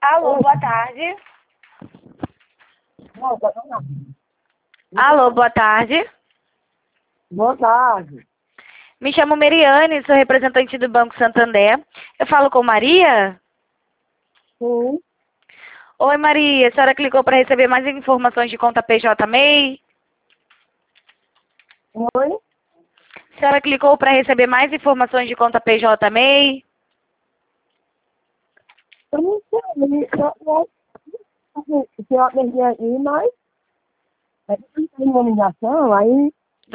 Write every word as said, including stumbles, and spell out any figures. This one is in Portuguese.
Alô, boa tarde. Não, tá não. Alô, boa tarde. Boa tarde. Me chamo Meriane, sou representante do Banco Santander. Eu falo com Maria? Sim. Oi, Maria. A senhora clicou para receber mais informações de conta P J M E I? Oi? A senhora clicou para receber mais informações de conta P J M E I? Eu não sei. Eu, eu, se eu atendi aqui, mas é que tem uma ligação, aí